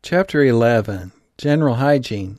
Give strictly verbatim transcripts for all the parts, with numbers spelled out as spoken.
Chapter eleven. General Hygiene.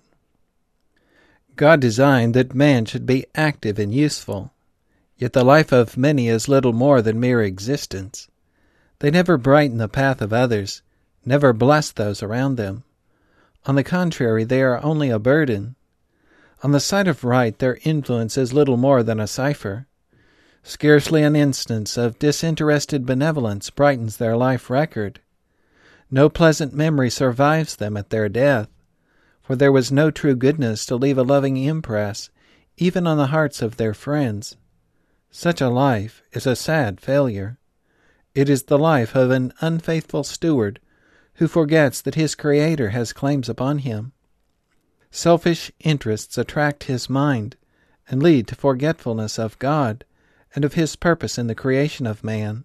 God designed that man should be active and useful, yet the life of many is little more than mere existence. They never brighten the path of others, never bless those around them. On the contrary, they are only a burden. On the side of right, their influence is little more than a cipher. Scarcely an instance of disinterested benevolence brightens their life record. No pleasant memory survives them at their death, for there was no true goodness to leave a loving impress, even on the hearts of their friends. Such a life is a sad failure. It is the life of an unfaithful steward who forgets that his Creator has claims upon him. Selfish interests attract his mind and lead to forgetfulness of God and of His purpose in the creation of man.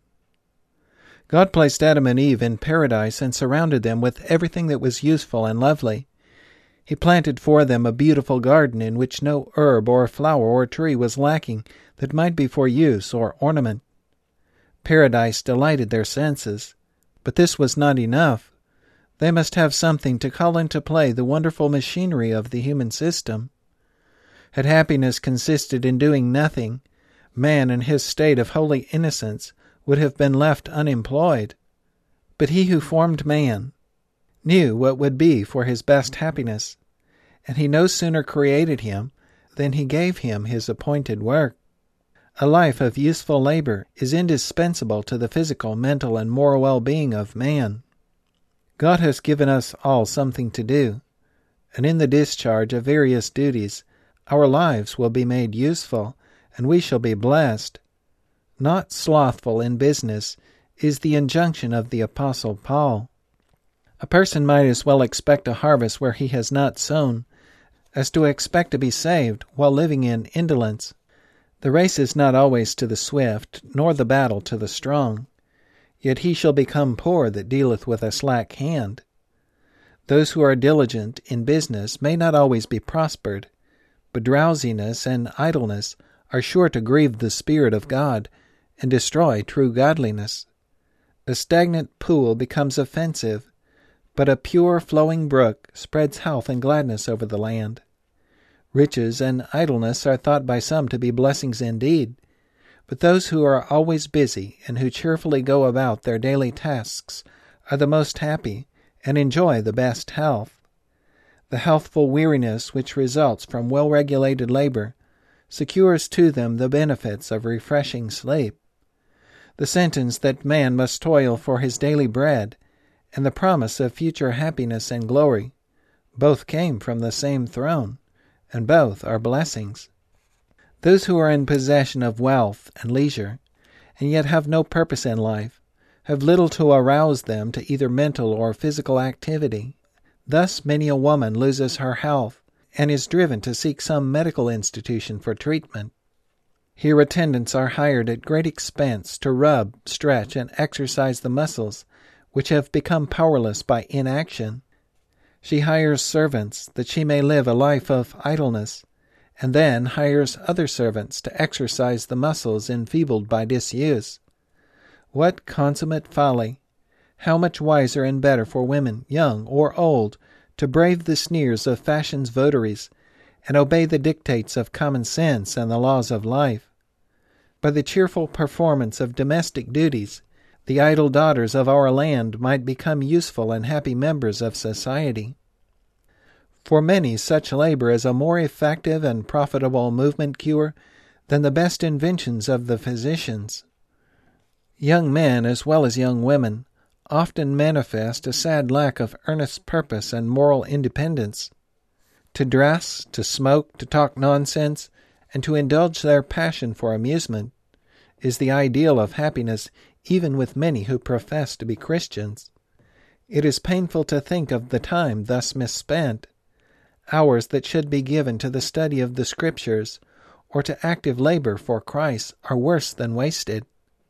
God placed Adam and Eve in paradise and surrounded them with everything that was useful and lovely. He planted for them a beautiful garden in which no herb or flower or tree was lacking that might be for use or ornament. Paradise delighted their senses, but this was not enough. They must have something to call into play the wonderful machinery of the human system. Had happiness consisted in doing nothing, man in his state of holy innocence would have been left unemployed. But He who formed man knew what would be for his best happiness, and He no sooner created him than He gave him his appointed work. A life of useful labor is indispensable to the physical, mental, and moral well-being of man. God has given us all something to do, and in the discharge of various duties, our lives will be made useful, and we shall be blessed. Not slothful in business is the injunction of the Apostle Paul. A person might as well expect a harvest where he has not sown, as to expect to be saved while living in indolence. The race is not always to the swift, nor the battle to the strong. Yet he shall become poor that dealeth with a slack hand. Those who are diligent in business may not always be prospered, but drowsiness and idleness are sure to grieve the Spirit of God and destroy true godliness. A stagnant pool becomes offensive, but a pure flowing brook spreads health and gladness over the land. Riches and idleness are thought by some to be blessings indeed, but those who are always busy and who cheerfully go about their daily tasks are the most happy and enjoy the best health. The healthful weariness which results from well-regulated labor secures to them the benefits of refreshing sleep. The sentence that man must toil for his daily bread and the promise of future happiness and glory both came from the same throne, and both are blessings. Those who are in possession of wealth and leisure, and yet have no purpose in life, have little to arouse them to either mental or physical activity. Thus many a woman loses her health and is driven to seek some medical institution for treatment. Here attendants are hired at great expense to rub, stretch, and exercise the muscles which have become powerless by inaction. She hires servants that she may live a life of idleness, and then hires other servants to exercise the muscles enfeebled by disuse. What consummate folly! How much wiser and better for women, young or old, to brave the sneers of fashion's votaries, and obey the dictates of common sense and the laws of life. By the cheerful performance of domestic duties, the idle daughters of our land might become useful and happy members of society. For many, such labor is a more effective and profitable movement cure than the best inventions of the physicians. Young men, as well as young women, often manifest a sad lack of earnest purpose and moral independence. To dress, to smoke, to talk nonsense, and to indulge their passion for amusement is the ideal of happiness even with many who profess to be Christians. It is painful to think of the time thus misspent. Hours that should be given to the study of the Scriptures or to active labor for Christ are worse than wasted.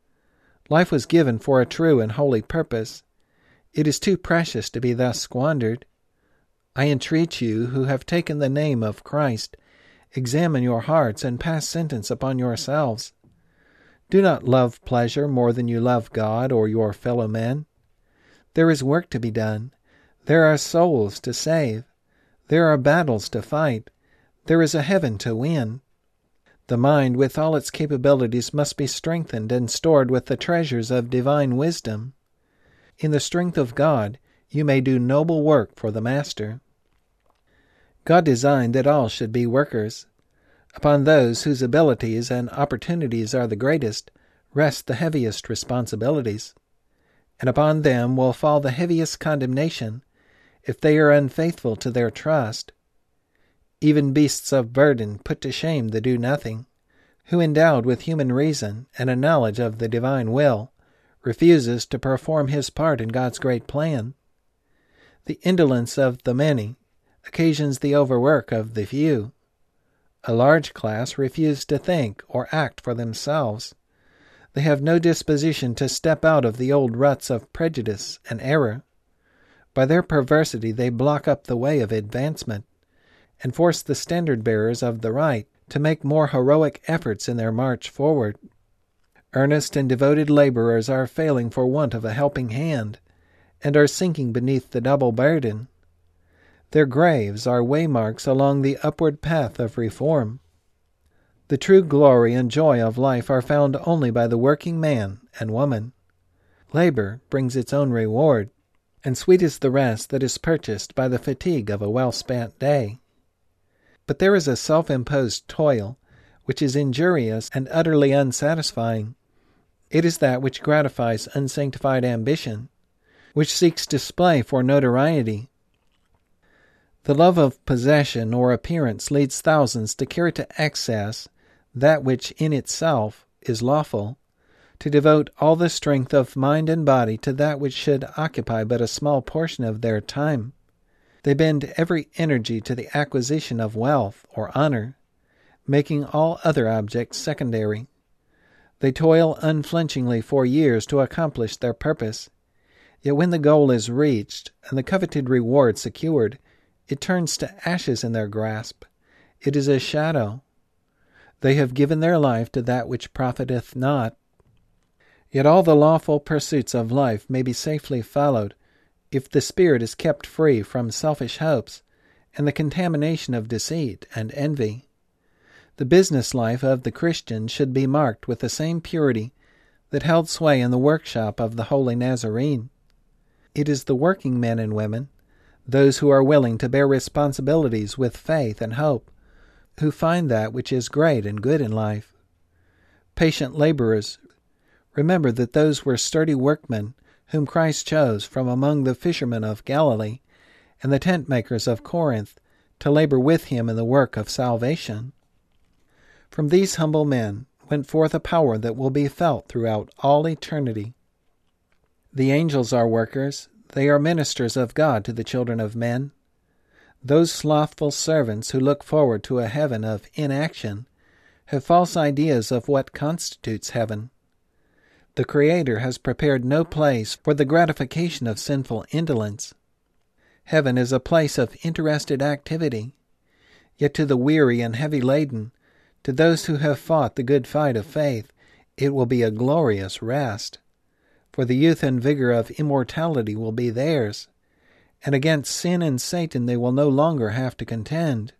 Life was given for a true and holy purpose. It is too precious to be thus squandered. I entreat you who have taken the name of Christ, examine your hearts and pass sentence upon yourselves. Do not love pleasure more than you love God or your fellow men. There is work to be done. There are souls to save. There are battles to fight. There is a heaven to win. The mind with all its capabilities must be strengthened and stored with the treasures of divine wisdom. In the strength of God, you may do noble work for the Master. God designed that all should be workers. Upon those whose abilities and opportunities are the greatest rest the heaviest responsibilities, and upon them will fall the heaviest condemnation if they are unfaithful to their trust. Even beasts of burden put to shame the do-nothing, who, endowed with human reason and a knowledge of the divine will, refuses to perform his part in God's great plan. The indolence of the many occasions the overwork of the few. A large class refuse to think or act for themselves. They have no disposition to step out of the old ruts of prejudice and error. By their perversity they block up the way of advancement, and force the standard-bearers of the right to make more heroic efforts in their march forward. Earnest and devoted laborers are failing for want of a helping hand, and are sinking beneath the double burden. Their graves are waymarks along the upward path of reform. The true glory and joy of life are found only by the working man and woman. Labor brings its own reward, and sweet is the rest that is purchased by the fatigue of a well-spent day. But there is a self-imposed toil which is injurious and utterly unsatisfying. It is that which gratifies unsanctified ambition, which seeks display for notoriety. The love of possession or appearance leads thousands to carry to excess that which in itself is lawful, to devote all the strength of mind and body to that which should occupy but a small portion of their time. They bend every energy to the acquisition of wealth or honor, making all other objects secondary. They toil unflinchingly for years to accomplish their purpose, yet when the goal is reached and the coveted reward secured, it turns to ashes in their grasp. It is a shadow. They have given their life to that which profiteth not. Yet all the lawful pursuits of life may be safely followed, if the spirit is kept free from selfish hopes and the contamination of deceit and envy. The business life of the Christian should be marked with the same purity that held sway in the workshop of the holy Nazarene. It is the working men and women, those who are willing to bear responsibilities with faith and hope, who find that which is great and good in life. Patient laborers, remember that those were sturdy workmen whom Christ chose from among the fishermen of Galilee and the tent-makers of Corinth to labor with him in the work of salvation. From these humble men went forth a power that will be felt throughout all eternity. The angels are workers. They are ministers of God to the children of men. Those slothful servants who look forward to a heaven of inaction have false ideas of what constitutes heaven. The Creator has prepared no place for the gratification of sinful indolence. Heaven is a place of interested activity. Yet to the weary and heavy-laden, to those who have fought the good fight of faith, it will be a glorious rest. For the youth and vigor of immortality will be theirs, and against sin and Satan they will no longer have to contend.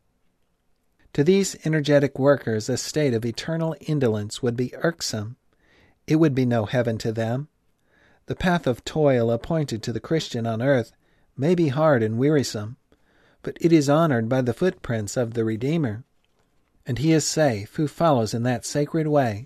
To these energetic workers a state of eternal indolence would be irksome. It would be no heaven to them. The path of toil appointed to the Christian on earth may be hard and wearisome, but it is honored by the footprints of the Redeemer, and he is safe who follows in that sacred way.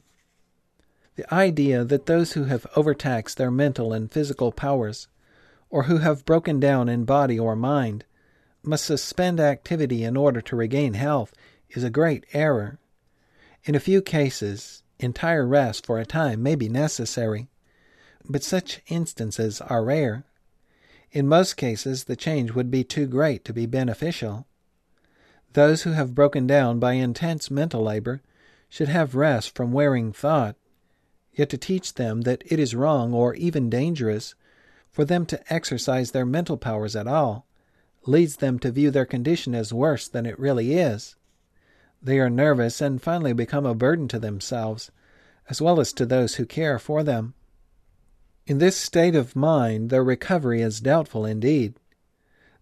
The idea that those who have overtaxed their mental and physical powers, or who have broken down in body or mind, must suspend activity in order to regain health is a great error. In a few cases, entire rest for a time may be necessary, but such instances are rare. In most cases, the change would be too great to be beneficial. Those who have broken down by intense mental labor should have rest from wearing thought, yet to teach them that it is wrong or even dangerous for them to exercise their mental powers at all leads them to view their condition as worse than it really is. They are nervous and finally become a burden to themselves, as well as to those who care for them. In this state of mind, their recovery is doubtful indeed.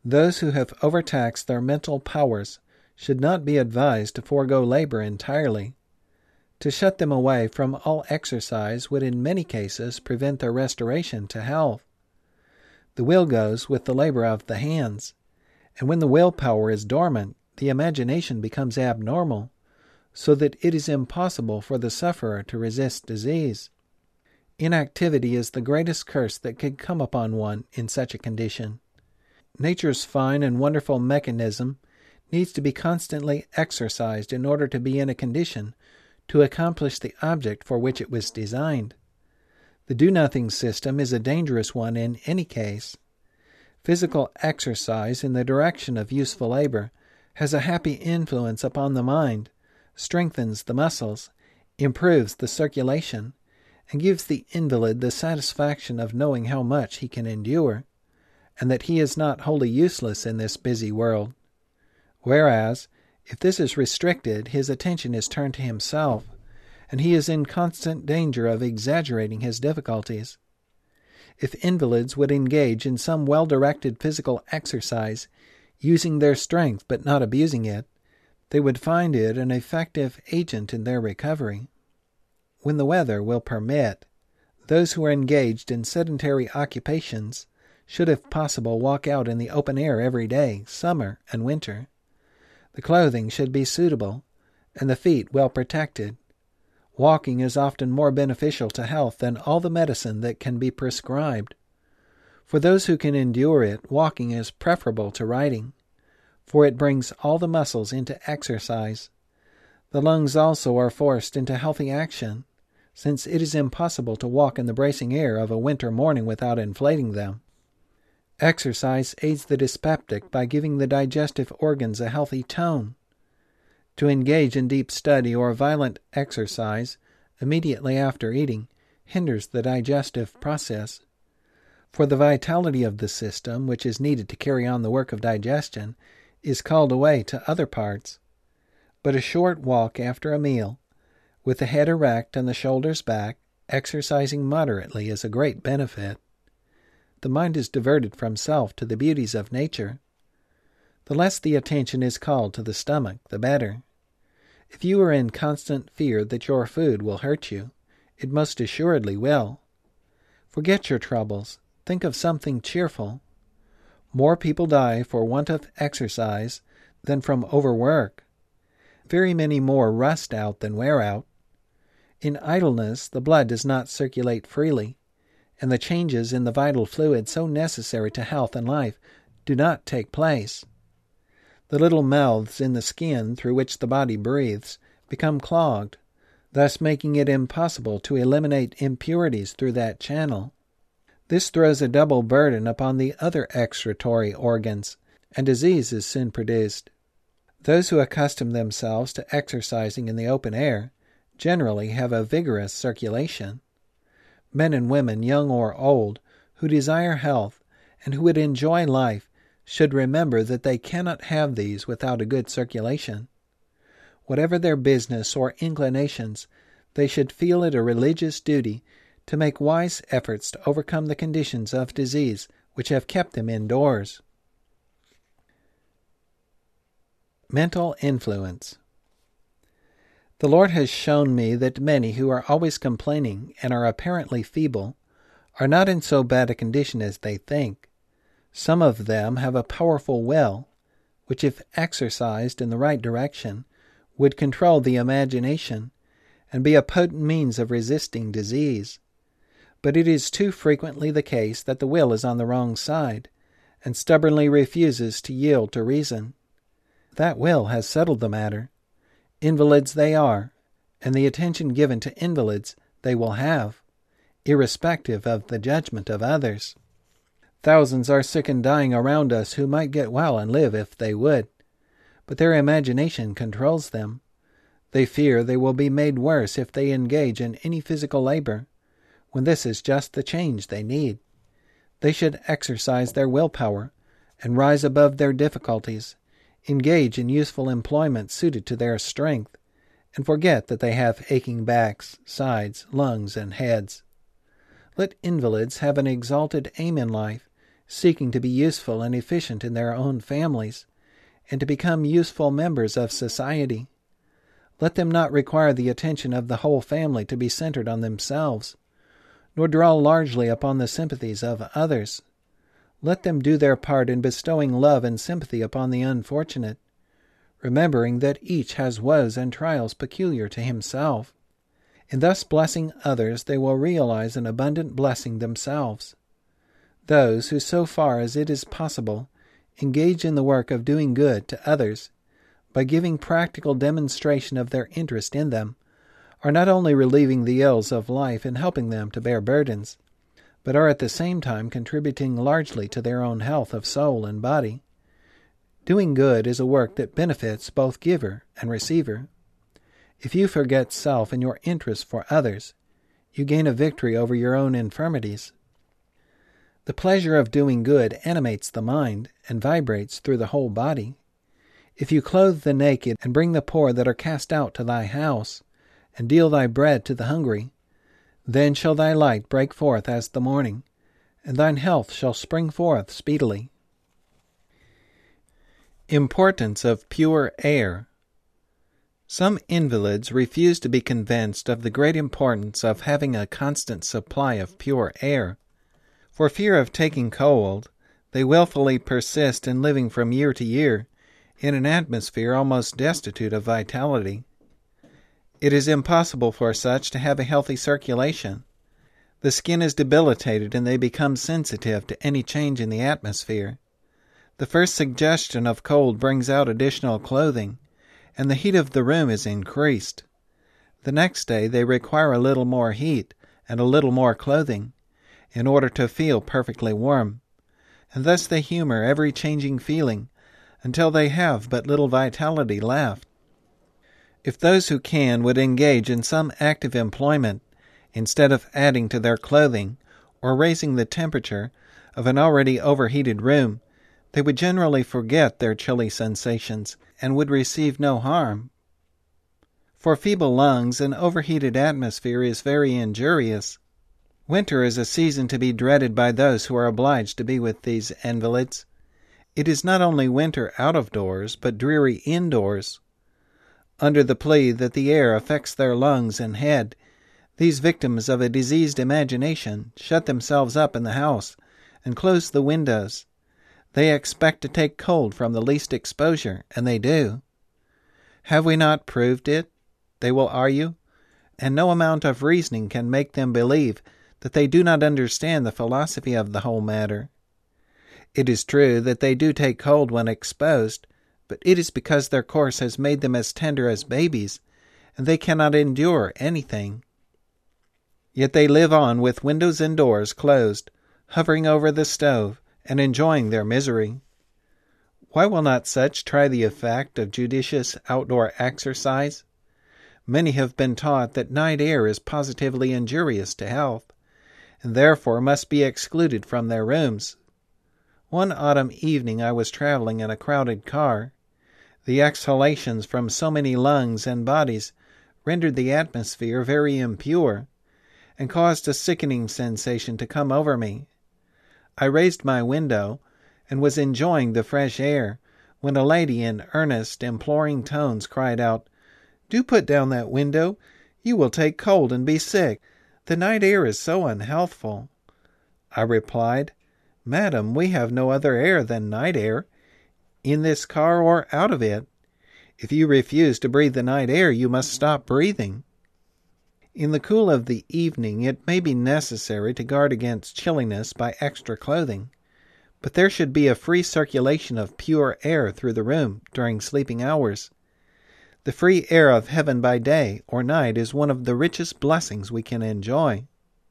Those who have overtaxed their mental powers should not be advised to forego labor entirely. To shut them away from all exercise would in many cases prevent their restoration to health. The will goes with the labor of the hands, and when the willpower is dormant, the imagination becomes abnormal, so that it is impossible for the sufferer to resist disease. Inactivity is the greatest curse that could come upon one in such a condition. Nature's fine and wonderful mechanism needs to be constantly exercised in order to be in a condition to accomplish the object for which it was designed. The do-nothing system is a dangerous one in any case. Physical exercise in the direction of useful labor has a happy influence upon the mind, strengthens the muscles, improves the circulation, and gives the invalid the satisfaction of knowing how much he can endure, and that he is not wholly useless in this busy world. Whereas, if this is restricted, his attention is turned to himself, and he is in constant danger of exaggerating his difficulties. If invalids would engage in some well-directed physical exercise, using their strength but not abusing it, they would find it an effective agent in their recovery. When the weather will permit, those who are engaged in sedentary occupations should, if possible, walk out in the open air every day, summer and winter. The clothing should be suitable, and the feet well protected. Walking is often more beneficial to health than all the medicine that can be prescribed. For those who can endure it, walking is preferable to riding, for it brings all the muscles into exercise. The lungs also are forced into healthy action, since it is impossible to walk in the bracing air of a winter morning without inflating them. Exercise aids the dyspeptic by giving the digestive organs a healthy tone. To engage in deep study or violent exercise immediately after eating hinders the digestive process. For the vitality of the system, which is needed to carry on the work of digestion, is called away to other parts. But a short walk after a meal, with the head erect and the shoulders back, exercising moderately, is a great benefit. The mind is diverted from self to the beauties of nature. The less the attention is called to the stomach, the better. If you are in constant fear that your food will hurt you, it most assuredly will. Forget your troubles. Think of something cheerful. More people die for want of exercise than from overwork. Very many more rust out than wear out. In idleness, the blood does not circulate freely, and the changes in the vital fluid so necessary to health and life do not take place. The little mouths in the skin through which the body breathes become clogged, thus making it impossible to eliminate impurities through that channel. This throws a double burden upon the other excretory organs, and disease is soon produced. Those who accustom themselves to exercising in the open air generally have a vigorous circulation. Men and women, young or old, who desire health and who would enjoy life should remember that they cannot have these without a good circulation. Whatever their business or inclinations, they should feel it a religious duty to make wise efforts to overcome the conditions of disease which have kept them indoors. Mental influence. The Lord has shown me that many who are always complaining and are apparently feeble are not in so bad a condition as they think. Some of them have a powerful will, which if exercised in the right direction, would control the imagination and be a potent means of resisting disease. But it is too frequently the case that the will is on the wrong side, and stubbornly refuses to yield to reason. That will has settled the matter. Invalids they are, and the attention given to invalids they will have, irrespective of the judgment of others. Thousands are sick and dying around us who might get well and live if they would, but their imagination controls them. They fear they will be made worse if they engage in any physical labor, when this is just the change they need. They should exercise their willpower and rise above their difficulties, engage in useful employment suited to their strength, and forget that they have aching backs, sides, lungs, and heads. Let invalids have an exalted aim in life, seeking to be useful and efficient in their own families, and to become useful members of society. Let them not require the attention of the whole family to be centered on themselves, nor draw largely upon the sympathies of others. Let them do their part in bestowing love and sympathy upon the unfortunate, remembering that each has woes and trials peculiar to himself. In thus blessing others, they will realize an abundant blessing themselves. Those who, so far as it is possible, engage in the work of doing good to others, by giving practical demonstration of their interest in them, are not only relieving the ills of life and helping them to bear burdens, but are at the same time contributing largely to their own health of soul and body. Doing good is a work that benefits both giver and receiver. If you forget self and your interest for others, you gain a victory over your own infirmities. The pleasure of doing good animates the mind and vibrates through the whole body. If you clothe the naked and bring the poor that are cast out to thy house, and deal thy bread to the hungry, then shall thy light break forth as the morning, and thine health shall spring forth speedily. Importance of pure air. Some invalids refuse to be convinced of the great importance of having a constant supply of pure air. For fear of taking cold, they wilfully persist in living from year to year in an atmosphere almost destitute of vitality. It is impossible for such to have a healthy circulation. The skin is debilitated and they become sensitive to any change in the atmosphere. The first suggestion of cold brings out additional clothing, and the heat of the room is increased. The next day they require a little more heat and a little more clothing, in order to feel perfectly warm, and thus they humor every changing feeling, until they have but little vitality left. If those who can would engage in some active employment, instead of adding to their clothing or raising the temperature of an already overheated room, they would generally forget their chilly sensations and would receive no harm. For feeble lungs, an overheated atmosphere is very injurious. Winter is a season to be dreaded by those who are obliged to be with these invalids. It is not only winter out of doors, but dreary indoors. Under the plea that the air affects their lungs and head, these victims of a diseased imagination shut themselves up in the house and close the windows. They expect to take cold from the least exposure, and they do. Have we not proved it? They will argue, and no amount of reasoning can make them believe that they do not understand the philosophy of the whole matter. It is true that they do take cold when exposed, but it is because their course has made them as tender as babies, and they cannot endure anything. Yet they live on with windows and doors closed, hovering over the stove, and enjoying their misery. Why will not such try the effect of judicious outdoor exercise? Many have been taught that night air is positively injurious to health, and therefore must be excluded from their rooms. One autumn evening I was traveling in a crowded car. The exhalations from so many lungs and bodies rendered the atmosphere very impure, and caused a sickening sensation to come over me. I raised my window, and was enjoying the fresh air, when a lady in earnest, imploring tones cried out, "Do put down that window. You will take cold and be sick. The night air is so unhealthful." I replied, "Madam, we have no other air than night air, in this car or out of it. If you refuse to breathe the night air, you must stop breathing." In the cool of the evening it may be necessary to guard against chilliness by extra clothing, but there should be a free circulation of pure air through the room during sleeping hours. The free air of heaven by day or night is one of the richest blessings we can enjoy.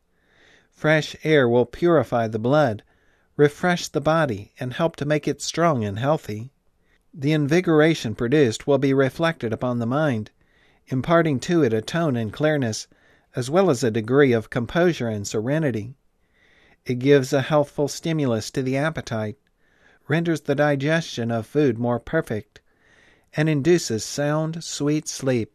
Fresh air will purify the blood, refresh the body, and help to make it strong and healthy. The invigoration produced will be reflected upon the mind, imparting to it a tone and clearness, as well as a degree of composure and serenity. It gives a healthful stimulus to the appetite, renders the digestion of food more perfect, and induces sound, sweet sleep.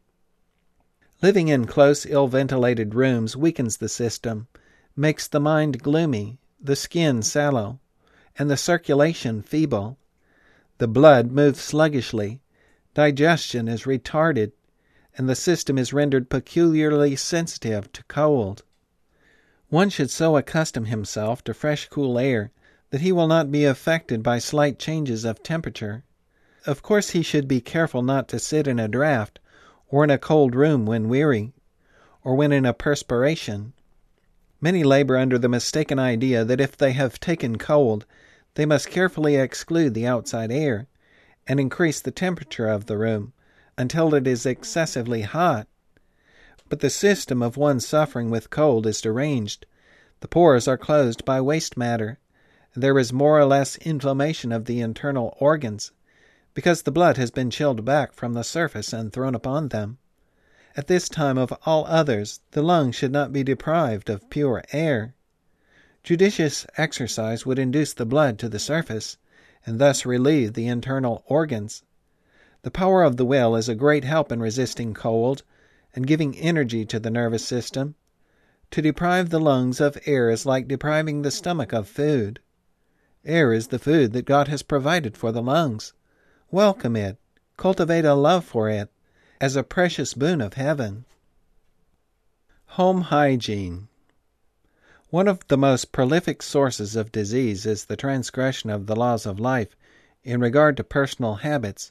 Living in close, ill-ventilated rooms weakens the system, makes the mind gloomy, the skin sallow, and the circulation feeble. The blood moves sluggishly, digestion is retarded, and the system is rendered peculiarly sensitive to cold. One should so accustom himself to fresh, cool air that he will not be affected by slight changes of temperature. Of course he should be careful not to sit in a draught or in a cold room when weary, or when in a perspiration. Many labor under the mistaken idea that if they have taken cold, they must carefully exclude the outside air and increase the temperature of the room until it is excessively hot. But the system of one suffering with cold is deranged. The pores are closed by waste matter, and there is more or less inflammation of the internal organs, because the blood has been chilled back from the surface and thrown upon them. At this time of all others, the lungs should not be deprived of pure air. Judicious exercise would induce the blood to the surface, and thus relieve the internal organs. The power of the will is a great help in resisting cold and giving energy to the nervous system. To deprive the lungs of air is like depriving the stomach of food. Air is the food that God has provided for the lungs. Welcome it, cultivate a love for it, as a precious boon of heaven. Home hygiene. One of the most prolific sources of disease is the transgression of the laws of life in regard to personal habits.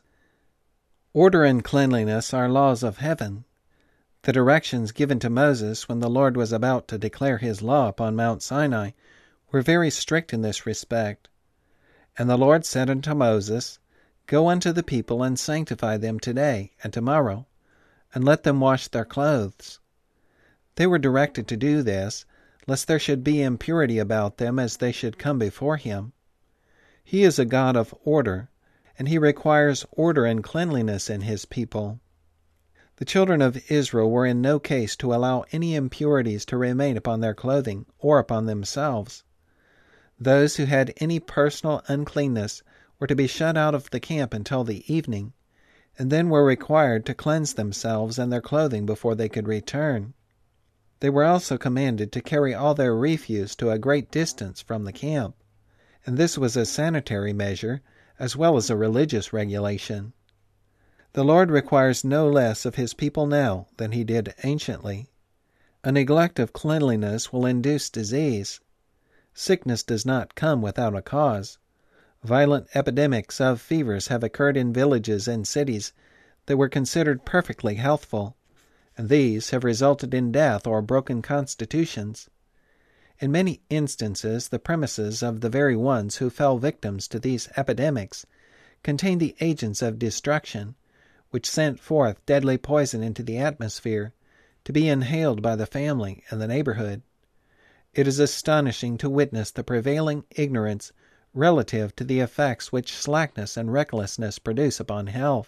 Order and cleanliness are laws of heaven. The directions given to Moses when the Lord was about to declare his law upon Mount Sinai were very strict in this respect. And the Lord said unto Moses, Go unto the people and sanctify them today and tomorrow, and let them wash their clothes. They were directed to do this, lest there should be impurity about them as they should come before him. He is a God of order, and he requires order and cleanliness in his people. The children of Israel were in no case to allow any impurities to remain upon their clothing or upon themselves. Those who had any personal uncleanness were to be shut out of the camp until the evening, and then were required to cleanse themselves and their clothing before they could return. They were also commanded to carry all their refuse to a great distance from the camp, and this was a sanitary measure as well as a religious regulation. The Lord requires no less of his people now than he did anciently. A neglect of cleanliness will induce disease. Sickness does not come without a cause. Violent epidemics of fevers have occurred in villages and cities that were considered perfectly healthful, and these have resulted in death or broken constitutions. In many instances, the premises of the very ones who fell victims to these epidemics contained the agents of destruction, which sent forth deadly poison into the atmosphere, to be inhaled by the family and the neighborhood. It is astonishing to witness the prevailing ignorance relative to the effects which slackness and recklessness produce upon health.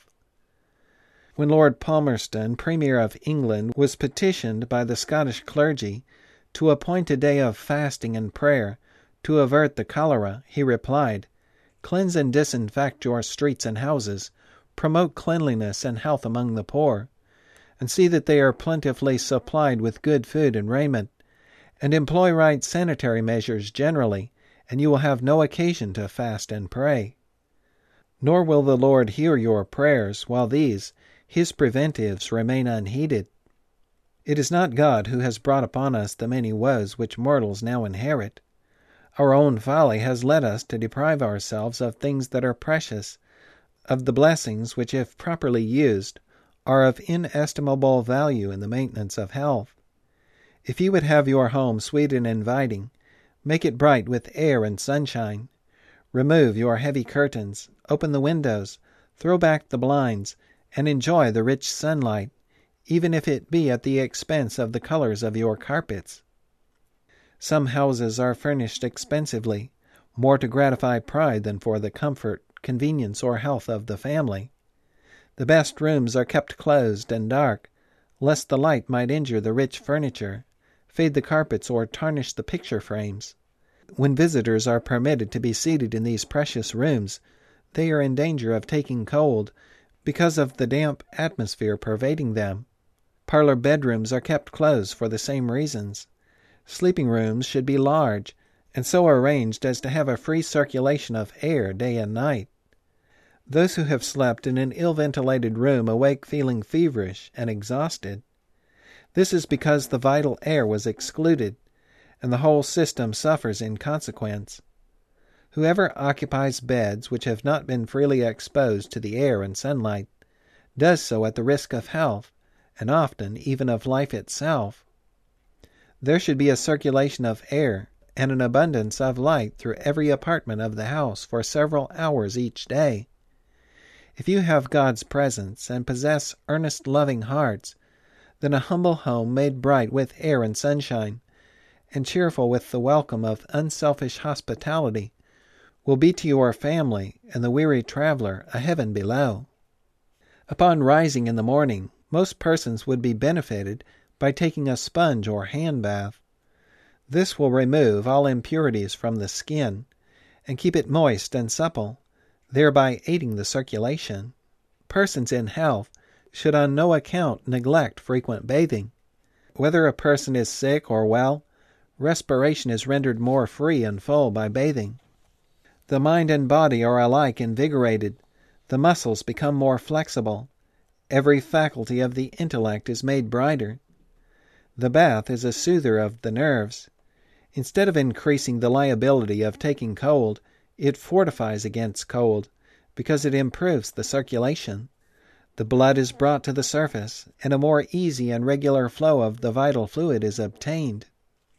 When Lord Palmerston, Premier of England, was petitioned by the Scottish clergy to appoint a day of fasting and prayer to avert the cholera, he replied, Cleanse and disinfect your streets and houses, promote cleanliness and health among the poor, and see that they are plentifully supplied with good food and raiment, and employ right sanitary measures generally, and you will have no occasion to fast and pray. Nor will the Lord hear your prayers while these, his preventives, remain unheeded. It is not God who has brought upon us the many woes which mortals now inherit. Our own folly has led us to deprive ourselves of things that are precious, of the blessings which, if properly used, are of inestimable value in the maintenance of health. If you would have your home sweet and inviting, make it bright with air and sunshine. Remove your heavy curtains, open the windows, throw back the blinds, and enjoy the rich sunlight, even if it be at the expense of the colors of your carpets. Some houses are furnished expensively, more to gratify pride than for the comfort, convenience, or health of the family. The best rooms are kept closed and dark, lest the light might injure the rich furniture, fade the carpets, or tarnish the picture frames. When visitors are permitted to be seated in these precious rooms, they are in danger of taking cold because of the damp atmosphere pervading them. Parlor bedrooms are kept closed for the same reasons. Sleeping rooms should be large, and so arranged as to have a free circulation of air day and night. Those who have slept in an ill-ventilated room awake feeling feverish and exhausted. This is because the vital air was excluded, and the whole system suffers in consequence. Whoever occupies beds which have not been freely exposed to the air and sunlight does so at the risk of health, and often even of life itself. There should be a circulation of air and an abundance of light through every apartment of the house for several hours each day. If you have God's presence and possess earnest, loving hearts, then a humble home made bright with air and sunshine, and cheerful with the welcome of unselfish hospitality, will be to your family and the weary traveler a heaven below. Upon rising in the morning, most persons would be benefited by taking a sponge or hand bath. This will remove all impurities from the skin and keep it moist and supple, thereby aiding the circulation. Persons in health should on no account neglect frequent bathing. Whether a person is sick or well, respiration is rendered more free and full by bathing. The mind and body are alike invigorated, the muscles become more flexible, every faculty of the intellect is made brighter. The bath is a soother of the nerves. Instead of increasing the liability of taking cold, it fortifies against cold, because it improves the circulation. The blood is brought to the surface, and a more easy and regular flow of the vital fluid is obtained.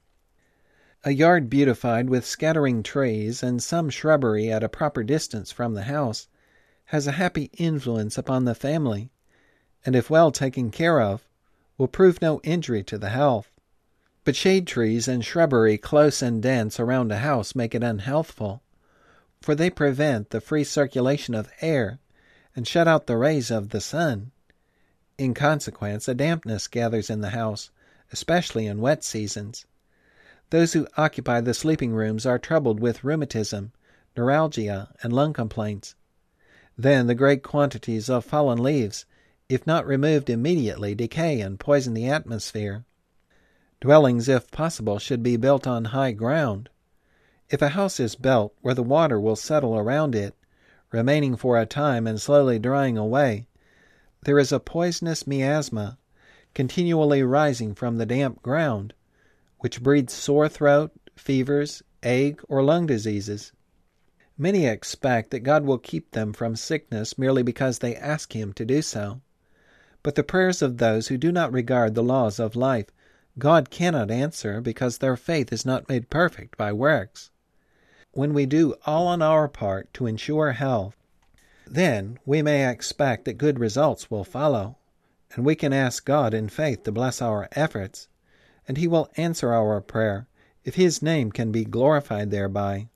A yard beautified with scattering trees and some shrubbery at a proper distance from the house has a happy influence upon the family, and if well taken care of, will prove no injury to the health. But shade trees and shrubbery close and dense around a house make it unhealthful, for they prevent the free circulation of air and shut out the rays of the sun. In consequence, a dampness gathers in the house, especially in wet seasons. Those who occupy the sleeping rooms are troubled with rheumatism, neuralgia, and lung complaints. Then the great quantities of fallen leaves, if not removed immediately, decay and poison the atmosphere. Dwellings, if possible, should be built on high ground. If a house is built where the water will settle around it, remaining for a time and slowly drying away, there is a poisonous miasma continually rising from the damp ground, which breeds sore throat, fevers, ague, or lung diseases. Many expect that God will keep them from sickness merely because they ask Him to do so. But the prayers of those who do not regard the laws of life God cannot answer, because their faith is not made perfect by works. When we do all on our part to ensure health, then we may expect that good results will follow, and we can ask God in faith to bless our efforts, and He will answer our prayer if His name can be glorified thereby.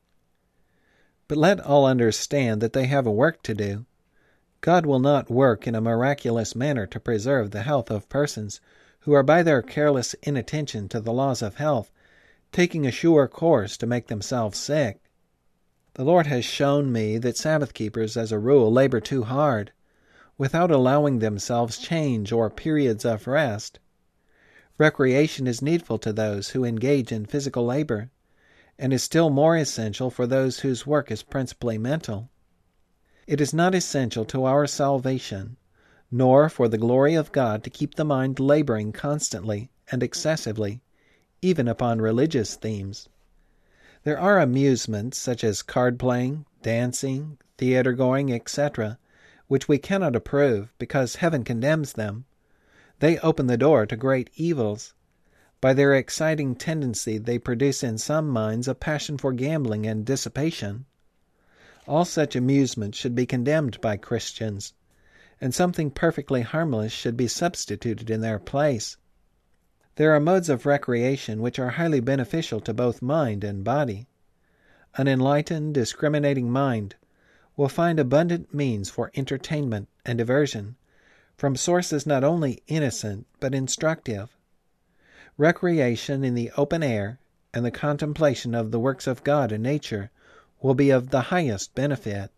But let all understand that they have a work to do. God will not work in a miraculous manner to preserve the health of persons who are by their careless inattention to the laws of health taking a sure course to make themselves sick. The Lord has shown me that Sabbath keepers as a rule labor too hard, without allowing themselves change or periods of rest. Recreation is needful to those who engage in physical labor, and is still more essential for those whose work is principally mental. It is not essential to our salvation, nor for the glory of God, to keep the mind laboring constantly and excessively, even upon religious themes. There are amusements such as card-playing, dancing, theater-going, et cetera, which we cannot approve because heaven condemns them. They open the door to great evils. By their exciting tendency they produce in some minds a passion for gambling and dissipation. All such amusements should be condemned by Christians, and something perfectly harmless should be substituted in their place. There are modes of recreation which are highly beneficial to both mind and body. An enlightened, discriminating mind will find abundant means for entertainment and diversion from sources not only innocent but instructive. Recreation in the open air and the contemplation of the works of God in nature will be of the highest benefit.